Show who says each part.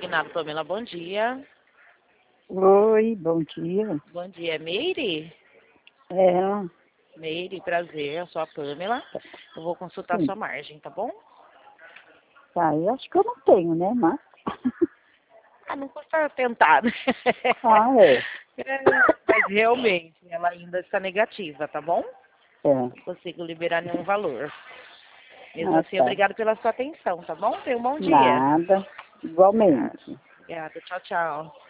Speaker 1: Finado Pamela, bom dia.
Speaker 2: Oi, bom dia.
Speaker 1: Bom dia, Meire?
Speaker 2: É,
Speaker 1: Meire, prazer, eu sou a Pamela. Eu vou consultar a
Speaker 2: sim.
Speaker 1: sua margem, tá bom?
Speaker 2: Tá, eu acho que eu não tenho, né, mas...
Speaker 1: Ah, não custa tentar, né?
Speaker 2: Ah, é.
Speaker 1: Mas realmente, ela ainda está negativa, tá bom?
Speaker 2: É.
Speaker 1: Não consigo liberar nenhum valor. Mesmo
Speaker 2: Ah,
Speaker 1: assim,
Speaker 2: tá.
Speaker 1: obrigado pela sua atenção, tá bom? Tenha um bom dia.
Speaker 2: Nada.
Speaker 1: Obrigada.
Speaker 2: Igualmente.
Speaker 1: Obrigada. Tchau, tchau.